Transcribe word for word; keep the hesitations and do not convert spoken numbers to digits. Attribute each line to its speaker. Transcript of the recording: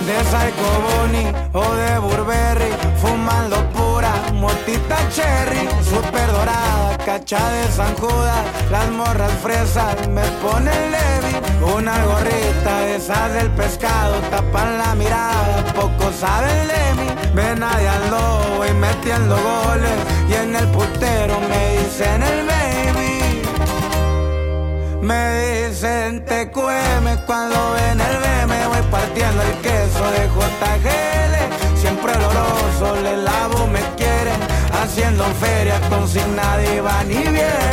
Speaker 1: de Psycho Bunny o de Burberry, fumando pura motita cherry, super dorada, cacha de San Judas, las morras fresas me ponen Levi, una gorrita de esas del pescado, tapan la mirada, poco saben de mí, ven ando voy metiendo goles, y en el putero me dicen el baby. Me dicen T Q M cuando ven el B M, voy partiendo el queso de J G L, siempre oloroso, le lavo, me quieren, haciendo feria con sin nadie va ni bien.